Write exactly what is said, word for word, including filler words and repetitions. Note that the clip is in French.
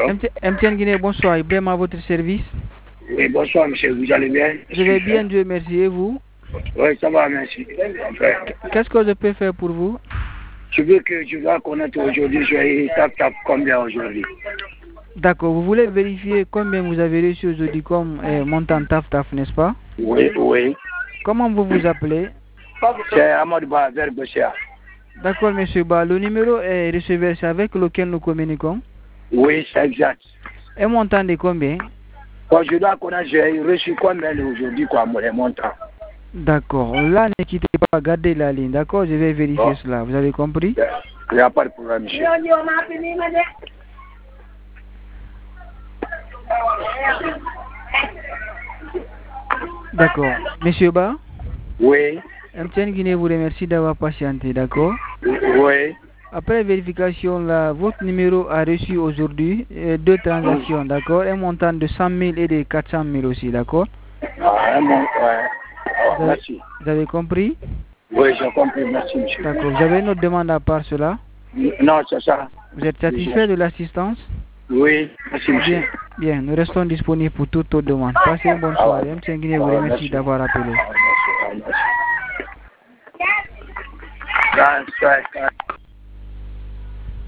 M T N Guinée, bonsoir. Ibrahim à votre service. Oui, bonsoir, monsieur. Vous allez bien? Je vais bien, Dieu merci. Et vous? Oui, ça va, merci. Qu'est-ce que je peux faire pour vous? Je veux que tu vas connaître aujourd'hui, je vais tap tap combien aujourd'hui. D'accord. Vous voulez vérifier combien vous avez reçu aujourd'hui comme eh, montant taf taf, n'est-ce pas? Oui, oui. Comment vous vous appelez? C'est Amadou Ba, vers Bossia. D'accord, monsieur Ba. Le numéro est receveur, c'est avec lequel nous communiquons? Oui, c'est exact. Un montant de combien? Quand je dois connaître, j'ai reçu combien aujourd'hui, quoi, mon montant. D'accord. Là, ne quittez pas, gardez la ligne. D'accord, je vais vérifier bon. Cela. Vous avez compris? Il n'y a pas de problème, monsieur. D'accord. Monsieur Ba? Oui. M T N Guinée vous remercie d'avoir patienté, d'accord? Oui. Après vérification, là, votre numéro a reçu aujourd'hui euh, deux transactions, d'accord? Un montant de cent mille et de quatre cent mille aussi, d'accord? Ah, bon, ouais. Oh, vous, avez, merci. Vous avez compris? Oui, j'ai compris, merci, monsieur. D'accord. Vous avez une autre demande à part cela? Non, c'est ça. Vous êtes satisfait de l'assistance? Oui, merci, monsieur. Bien, bien, nous restons disponibles pour toute autre demande. Passez une bonne soirée. M T N Guinée vous remercie d'avoir appelé. That's right.